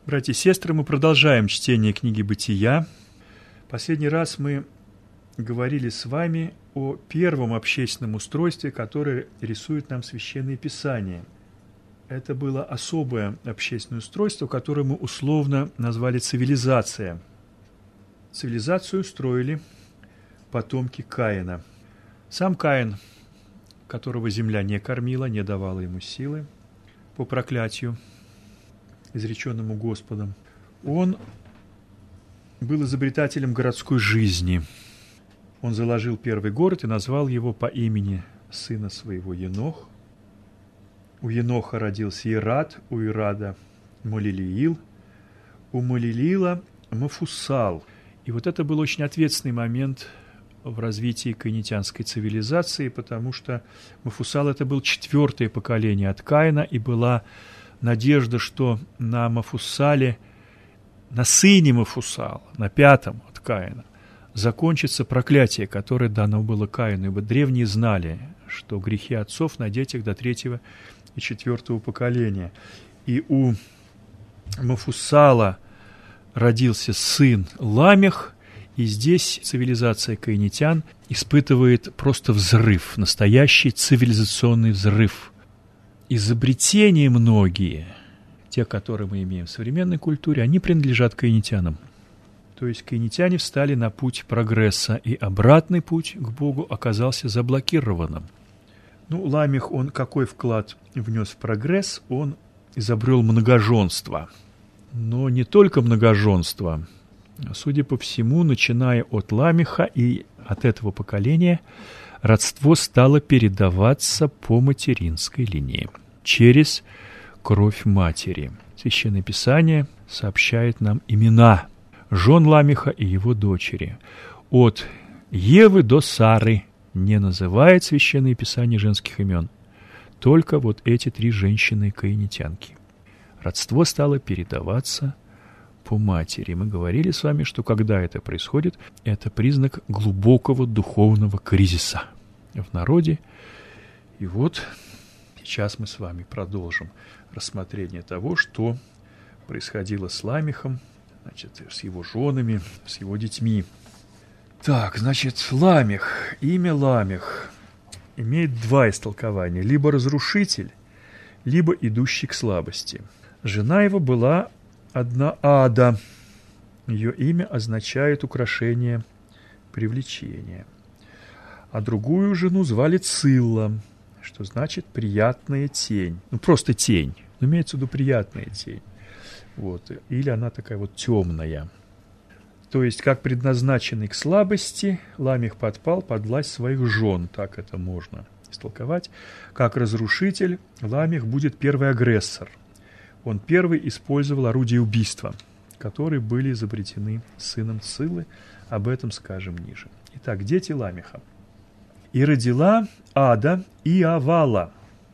Братья и сестры, мы продолжаем чтение книги «Бытия». Последний раз мы говорили с вами о первом общественном устройстве, которое рисует нам Священное Писание. Это было особое общественное устройство, которое мы условно назвали цивилизация. Цивилизацию строили потомки Каина. Сам Каин, которого земля не кормила, не давала ему силы по проклятию, изреченному Господом, он был изобретателем городской жизни. Он заложил первый город и назвал его по имени сына своего Енох. У Еноха родился Ирад, у Ирада Молилиил, у Молилиила Мафусал. И вот это был очень ответственный момент в развитии каинитянской цивилизации, потому что Мафусал – это был четвертое поколение от Каина, и была надежда, что на Мафусале, на сыне Мафусала, на пятом от Каина, закончится проклятие, которое дано было Каину, ибо древние знали, что грехи отцов на детях до третьего и четвертого поколения. И у Мафусала родился сын Ламех, и здесь цивилизация каинитян испытывает просто взрыв, настоящий цивилизационный взрыв. Изобретения многие, те, которые мы имеем в современной культуре, они принадлежат каинитянам. То есть каинитяне встали на путь прогресса, и обратный путь к Богу оказался заблокированным. Ламех, он какой вклад внес в прогресс? Он изобрел многоженство. Но не только многоженство. Судя по всему, начиная от Ламеха и от этого поколения, родство стало передаваться по материнской линии, через кровь матери. Священное Писание сообщает нам имена жен Ламеха и его дочери. От Евы до Сары не называет Священное Писание женских имен. Только вот эти три женщины-каинитянки. Родство стало передаваться по матери. Мы говорили с вами, что когда это происходит, это признак глубокого духовного кризиса в народе. И вот сейчас мы с вами продолжим рассмотрение того, что происходило с Ламехом, с его женами, с его детьми. Ламех, имя Ламех имеет два истолкования: либо разрушитель, либо идущий к слабости. Жена его была одна Ада. Ее имя означает украшение, привлечение. А другую жену звали Цилла, что значит приятная тень. Просто тень. Имеется в виду приятная тень. Или она такая темная. То есть, как предназначенный к слабости, Ламех подпал под власть своих жен. Так это можно истолковать. Как разрушитель, Ламех будет первый агрессор. Он первый использовал орудия убийства, которые были изобретены сыном Циллы. Об этом скажем ниже. Итак, дети Ламеха. «И родила Ада Иавала.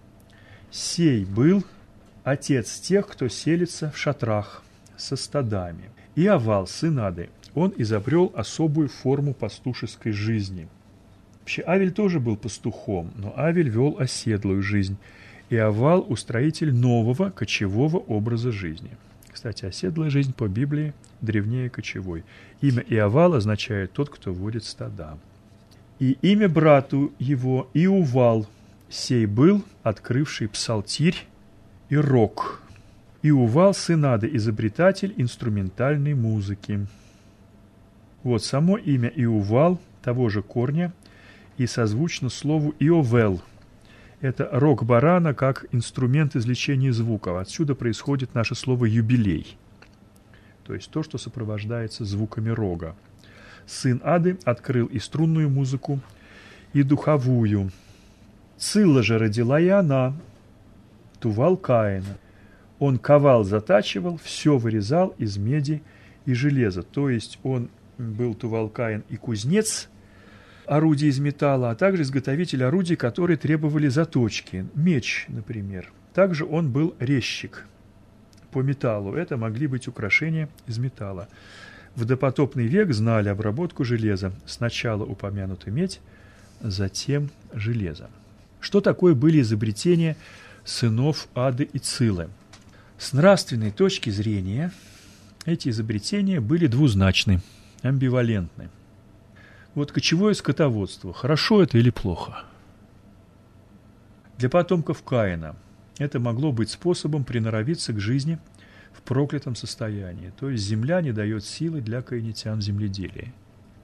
Сей был отец тех, кто селится в шатрах со стадами. Иавал, сын Ады, он изобрел особую форму пастушеской жизни». Вообще, Авель тоже был пастухом, но Авель вел оседлую жизнь. Иавал – устроитель нового кочевого образа жизни. Кстати, оседлая жизнь по Библии древнее кочевой. Имя Иавал означает «тот, кто водит стада». И имя брату его Иувал, сей был открывший псалтирь и рог. Иувал, сын Ады, изобретатель инструментальной музыки. Само имя Иувал того же корня и созвучно слову Иовел. Это рог барана как инструмент извлечения звуков. Отсюда происходит наше слово «юбилей», то есть то, что сопровождается звуками рога. Сын Ады открыл и струнную музыку, и духовую. Цилла же родила и она, Тувал Каина. Он ковал, затачивал, все вырезал из меди и железа. То есть он был Тувал Каин и кузнец орудий из металла, а также изготовитель орудий, которые требовали заточки. Меч, например. Также он был резчик по металлу. Это могли быть украшения из металла. В допотопный век знали обработку железа. Сначала упомянута медь, затем железо. Что такое были изобретения сынов Ады и Циллы? С нравственной точки зрения эти изобретения были двузначны, амбивалентны. Вот кочевое скотоводство, хорошо это или плохо? Для потомков Каина это могло быть способом приноровиться к жизни в проклятом состоянии, то есть земля не дает силы для каинитян в земледелии,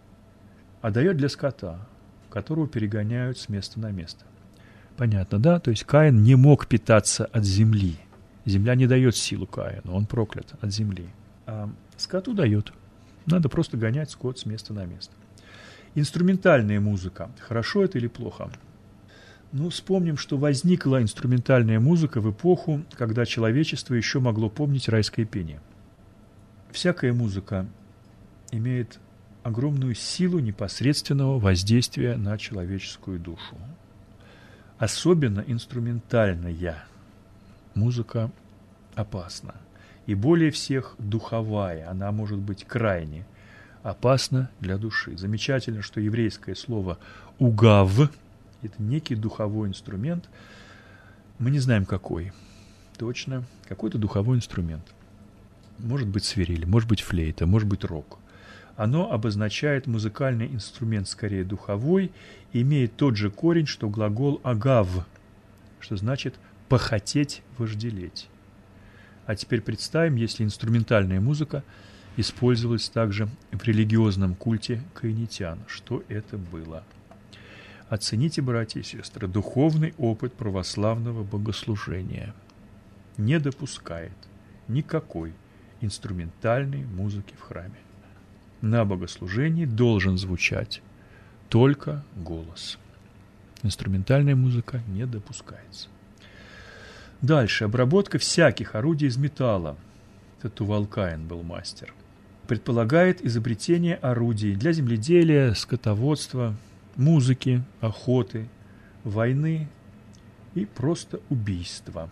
а дает для скота, которого перегоняют с места на место. Понятно, да? То есть Каин не мог питаться от земли. Земля не дает силу Каину, он проклят от земли. А скоту дает. Надо просто гонять скот с места на место. Инструментальная музыка. Хорошо это или плохо? Ну, вспомним, что возникла инструментальная музыка в эпоху, когда человечество еще могло помнить райское пение. Всякая музыка имеет огромную силу непосредственного воздействия на человеческую душу. Особенно инструментальная музыка опасна. И более всех духовая, она может быть крайне опасна для души. Замечательно, что еврейское слово «угав» — это некий духовой инструмент. Мы не знаем, какой. Точно. Какой-то духовой инструмент. Может быть свирель, может быть флейта, может быть рог. Оно обозначает музыкальный инструмент, скорее духовой, и имеет тот же корень, что глагол «агав», что значит «похотеть, вожделеть». А теперь представим, если инструментальная музыка использовалась также в религиозном культе каинитян. Что это было? Оцените, братья и сестры, духовный опыт православного богослужения не допускает никакой инструментальной музыки в храме. На богослужении должен звучать только голос. Инструментальная музыка не допускается. Дальше. Обработка всяких орудий из металла. Это Тувал Каин был мастер. Предполагает изобретение орудий для земледелия, скотоводства, музыки, охоты, войны и просто убийства.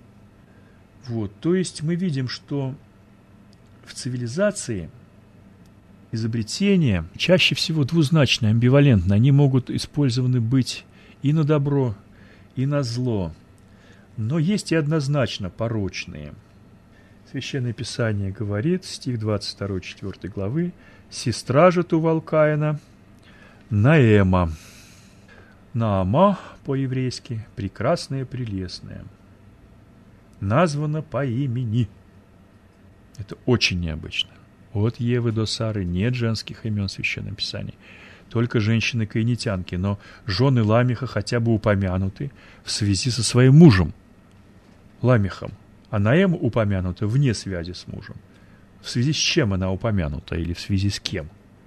Вот. То есть мы видим, что в цивилизации изобретения чаще всего двузначны, амбивалентны. Они могут использованы быть и на добро, и на зло. Но есть и однозначно порочные. Священное Писание говорит, стих 22, 4 главы, «Сестра же Тувал Каина Наэма». Наама по-еврейски «прекрасная, прелестная». Названа по имени. Это очень необычно. От Евы до Сары нет женских имен в Священном Писании. Только женщины-каинитянки, но жены Ламеха хотя бы упомянуты в связи со своим мужем Ламехом. А Наэма упомянута вне связи с мужем. В связи с чем она упомянута или в связи с кем?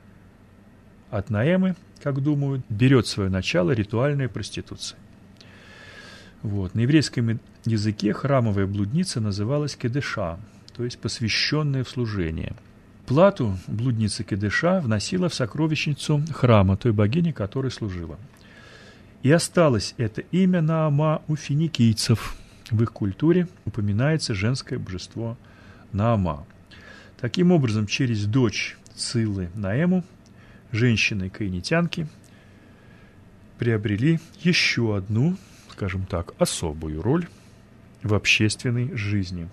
От Наэмы, как думают, берет свое начало ритуальная проституция. Вот. На еврейском языке храмовая блудница называлась кедеша, то есть посвященная в служение. Плату блудница кедеша вносила в сокровищницу храма, той богини, которой служила. И осталось это имя Наама у финикийцев. В их культуре упоминается женское божество Наама. Таким образом, через дочь Циллы Наэму женщины-каинитянки приобрели еще одну, скажем так, особую роль в общественной жизни.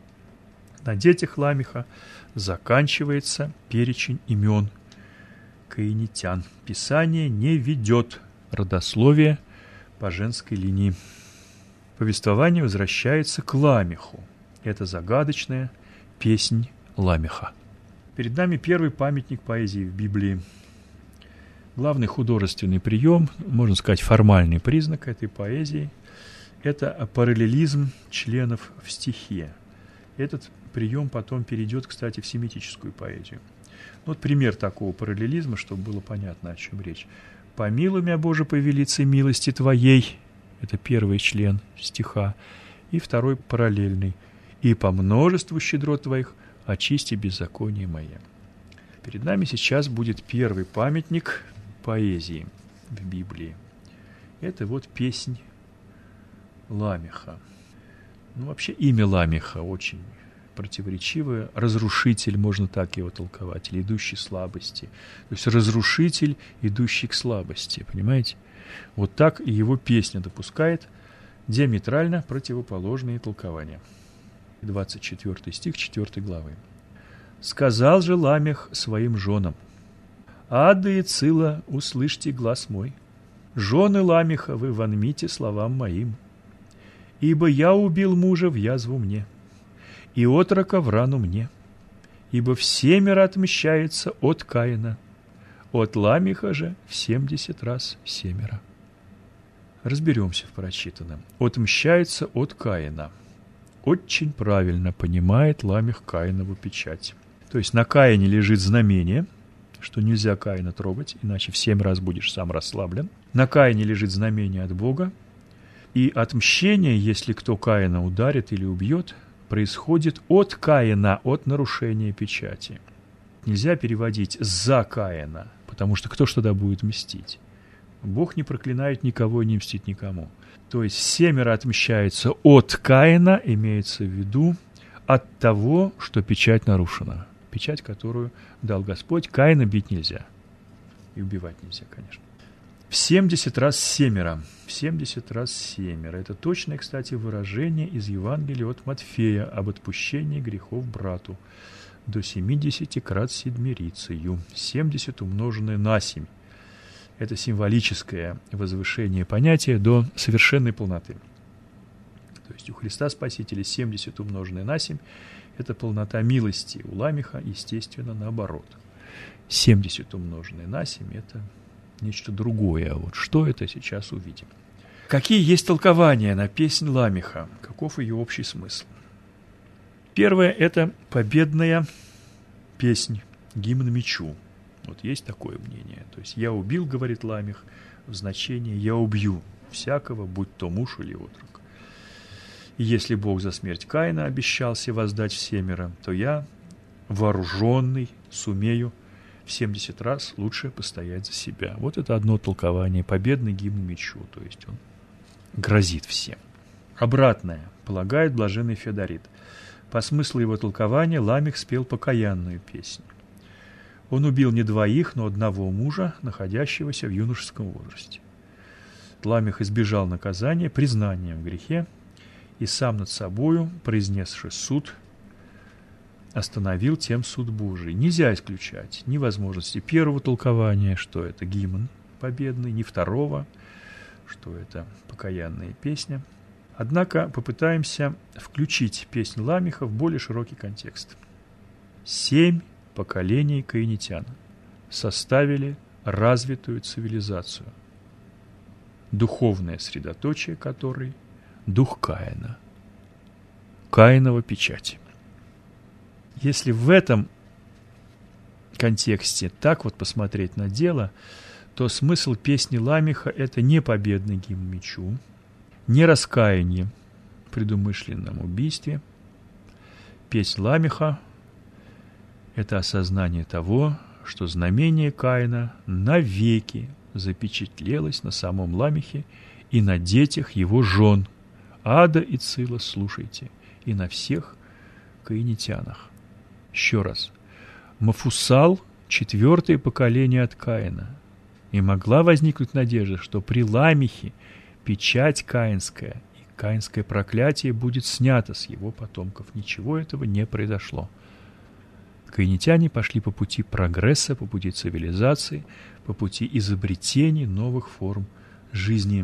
На детях Ламеха заканчивается перечень имен каинитян. Писание не ведет родословие по женской линии. Повествование возвращается к Ламеху. Это загадочная песнь Ламеха. Перед нами первый памятник поэзии в Библии. Главный художественный прием, можно сказать, формальный признак этой поэзии – это параллелизм членов в стихе. Этот прием потом перейдет, кстати, в семитическую поэзию. Вот пример такого параллелизма, чтобы было понятно, о чем речь. «Помилуй меня, Боже, по велице милости Твоей». Это первый член стиха. И второй параллельный. «И по множеству щедрот Твоих очисти беззаконие мое». Перед нами сейчас будет первый памятник поэзии в Библии. Это вот песнь Ламеха. Ну, вообще имя Ламеха очень противоречивое. Разрушитель, можно так его толковать, или идущий к слабости. То есть разрушитель, идущий к слабости, понимаете? Вот так и его песня допускает диаметрально противоположные толкования. 24 стих 4 главы. «Сказал же Ламех своим женам: Ада и Цила, услышьте глас мой. Жены Ламеха, вы вонмите словам моим. Ибо я убил мужа в язву мне, и отрока в рану мне. Ибо всемеро отмщается от Каина, от Ламеха же в 70 раз семеро». Разберемся в прочитанном. «Отмщается от Каина». Очень правильно понимает Ламех Каинову печать. То есть на Каине лежит знамение, что нельзя Каина трогать, иначе в 7 раз будешь сам расслаблен. На Каине лежит знамение от Бога, и отмщение, если кто Каина ударит или убьет, происходит от Каина, от нарушения печати. Нельзя переводить «за Каина», потому что кто ж тогда будет мстить? Бог не проклинает никого и не мстит никому. То есть 7 отмщается от Каина, имеется в виду от того, что печать нарушена. Печать, которую дал Господь, Каина бить нельзя. И убивать нельзя, конечно. В 70 раз семеро. В 70 раз семеро. Это точное, кстати, выражение из Евангелия от Матфея об отпущении грехов брату. До 70 крат седмирицею. 70 умноженное на 7. Это символическое возвышение понятия до совершенной полноты. То есть у Христа Спасителя 70 умноженное на 7 – это полнота милости. У Ламеха, естественно, наоборот. 70 умноженное на 7 – это нечто другое. А вот что это, сейчас увидим. Какие есть толкования на песнь Ламеха? Каков ее общий смысл? Первое – это победная песнь, гимн мечу. Вот есть такое мнение. То есть «я убил», говорит Ламех, в значении «я убью всякого, будь то муж или отрок». И если Бог за смерть Каина обещался воздать в 7, то я, вооруженный, сумею в 70 раз лучше постоять за себя. Вот это одно толкование, победный гимн мечу, то есть он грозит всем. Обратное полагает блаженный Феодорит. По смыслу его толкования Ламех спел покаянную песню. Он убил не 2, но 1 мужа, находящегося в юношеском возрасте. Ламех избежал наказания признанием в грехе и сам над собою, произнесши суд, остановил тем суд Божий. Нельзя исключать ни возможности первого толкования, что это гимн победный, ни второго, что это покаянная песня. Однако попытаемся включить песнь Ламеха в более широкий контекст. 7 поколений каинитян составили развитую цивилизацию, духовное средоточие которой – дух Каина, Каинова печать. Если в этом контексте так вот посмотреть на дело, то смысл песни Ламеха – это не победный гимн мечу, не раскаяние в предумышленном убийстве. Песнь Ламеха – это осознание того, что знамение Каина навеки запечатлелось на самом Ламехе и на детях его жен, Ада и Цила, слушайте, и на всех каинитянах. Еще раз. Мафусал – 4 поколение от Каина. И могла возникнуть надежда, что при Ламехе печать каинская и каинское проклятие будет снято с его потомков. Ничего этого не произошло. Каинитяне пошли по пути прогресса, по пути цивилизации, по пути изобретений новых форм жизни.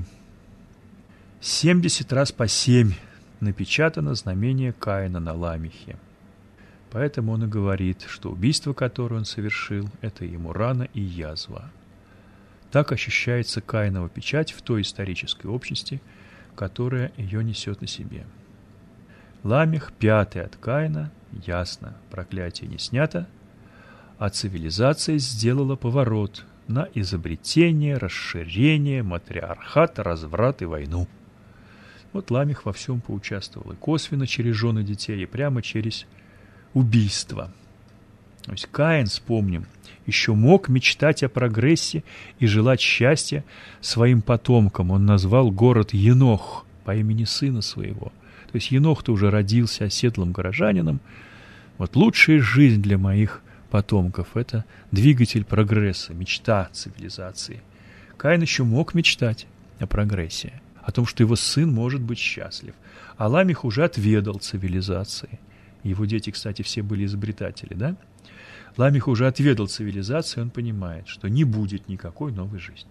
70 раз по 7 напечатано знамение Каина на Ламехе. Поэтому он и говорит, что убийство, которое он совершил, это ему рана и язва. Так ощущается Каинова печать в той исторической общности, которая ее несет на себе. Ламех, 5 от Каина, ясно, проклятие не снято, а цивилизация сделала поворот на изобретение, расширение, матриархат, разврат и войну. Вот Ламех во всем поучаствовал, и косвенно через жены детей, и прямо через убийство. То есть Каин, вспомним, еще мог мечтать о прогрессе и желать счастья своим потомкам. Он назвал город Енох по имени сына своего. То есть Енох-то уже родился оседлым горожанином. Вот лучшая жизнь для моих потомков – это двигатель прогресса, мечта цивилизации. Каин еще мог мечтать о прогрессе. о том, что его сын может быть счастлив. А Ламех уже отведал цивилизации. Его дети, кстати, все были изобретатели, да? Ламех уже отведал цивилизации, он понимает, что не будет никакой новой жизни.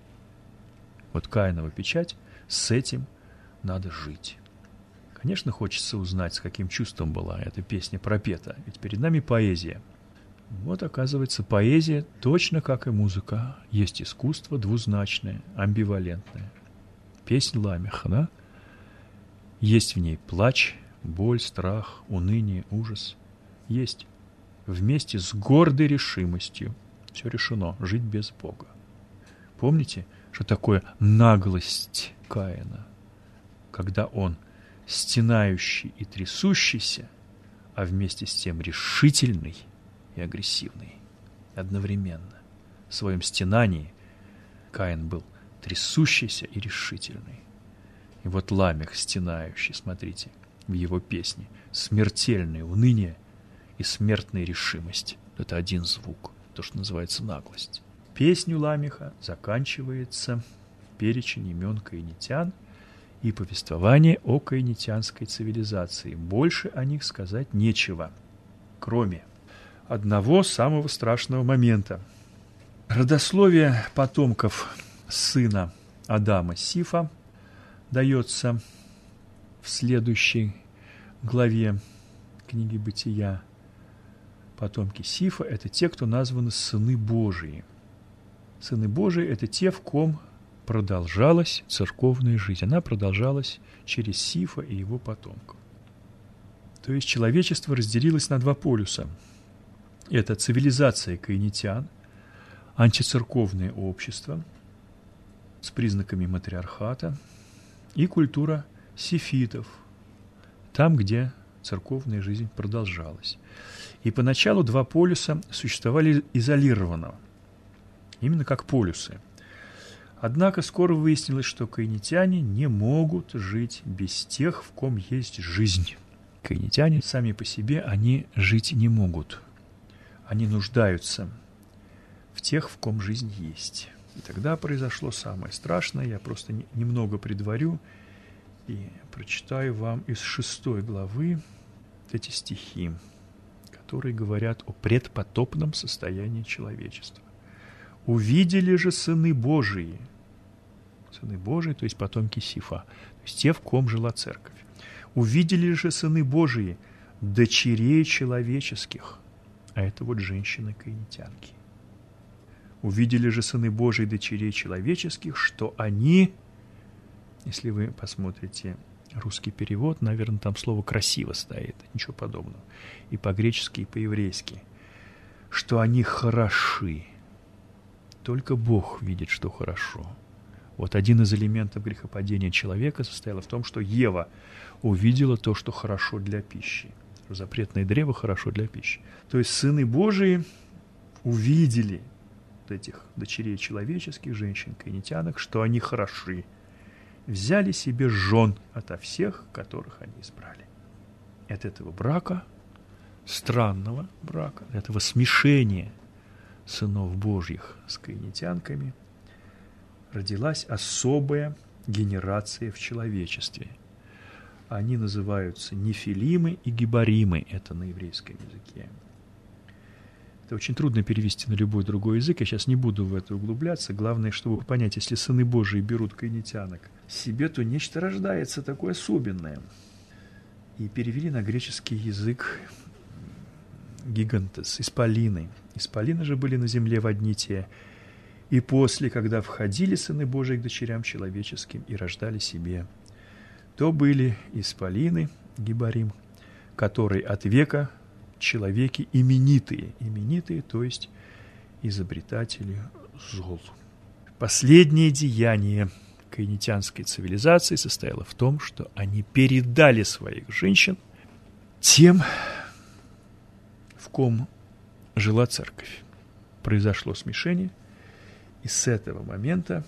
Вот Каинова печать, с этим надо жить. Конечно, хочется узнать, с каким чувством была эта песня пропета, ведь перед нами поэзия. Вот, оказывается, поэзия, точно как и музыка, есть искусство двузначное, амбивалентное. Песнь Ламеха, да? Есть в ней плач, боль, страх, уныние, ужас. Есть. Вместе с гордой решимостью. Все решено, жить без Бога. Помните, что такое наглость Каина? Когда он стенающий и трясущийся, а вместе с тем решительный и агрессивный одновременно. В своем стенании Каин был трясущийся и решительный. И вот Ламех стенающий, смотрите, в его песне смертельное уныние и смертная решимость. Это один звук, то, что называется наглость. Песню Ламеха заканчивается перечень имен каинитян и повествование о каинитянской цивилизации. Больше о них сказать нечего, кроме одного самого страшного момента. Родословие потомков сына Адама Сифа дается в следующей главе книги Бытия. Потомки Сифа – это те, кто названы сыны Божии. Сыны Божии – это те, в ком продолжалась церковная жизнь. Она продолжалась через Сифа и его потомков. То есть человечество разделилось на два полюса. Это цивилизация каинитян, антицерковное общество с признаками матриархата и культура сифитов, там, где церковная жизнь продолжалась. И поначалу два полюса существовали изолированно, именно как полюсы. Однако скоро выяснилось, что каинитяне не могут жить без тех, в ком есть жизнь. Каинитяне сами по себе, они жить не могут. Они нуждаются в тех, в ком жизнь есть. И тогда произошло самое страшное. Я просто немного предварю и прочитаю вам из 6 главы эти стихи, которые говорят о предпотопном состоянии человечества. «Увидели же сыны Божии», сыны Божии, то есть потомки Сифа, то есть те, в ком жила церковь. «Увидели же сыны Божии дочерей человеческих», а это вот женщины-каинитянки. «Увидели же сыны Божии дочерей человеческих, что они», если вы посмотрите русский перевод, наверное, там слово «красиво» стоит, ничего подобного, и по-гречески, и по-еврейски, что они хороши. Только Бог видит, что хорошо. Вот один из элементов грехопадения человека состоял в том, что Ева увидела то, что хорошо для пищи. Запретное древо хорошо для пищи. То есть сыны Божии увидели этих дочерей человеческих, женщин-каинитянок, что они хороши. Взяли себе жен ото всех, которых они избрали. От этого брака, странного брака, этого смешения сынов Божьих с каинитянками, родилась особая генерация в человечестве. Они называются нефилимы и гибаримы, это на еврейском языке. Это очень трудно перевести на любой другой язык, я сейчас не буду в это углубляться. Главное, чтобы понять, если сыны Божии берут каинитянок себе, то нечто рождается такое особенное. И перевели на греческий язык гигантес, исполины. Исполины же были на земле в одни те. И после, когда входили сыны Божии к дочерям человеческим и рождали себе, то были исполины, гибарим, которые от века человеки именитые, то есть изобретатели зол. Последнее деяние каинитянской цивилизации состояло в том, что они передали своих женщин тем, в ком жила церковь. Произошло смешение, и с этого момента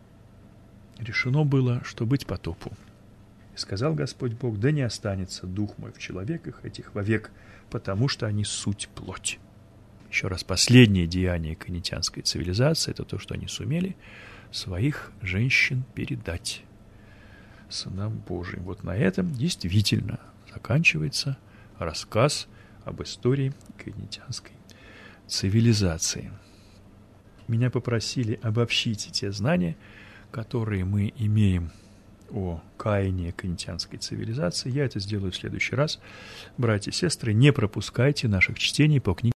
решено было, что быть потопу. И сказал Господь Бог: да не останется дух мой в человеках этих вовек, потому что они суть плоть. Еще раз, последнее деяние каинитянской цивилизации – это то, что они сумели своих женщин передать Сыном Божиим. Вот на этом действительно заканчивается рассказ об истории каинитянской цивилизации. Меня попросили обобщить те знания, которые мы имеем о Каине каинитянской цивилизации. Я это сделаю в следующий раз. Братья и сестры, не пропускайте наших чтений по книге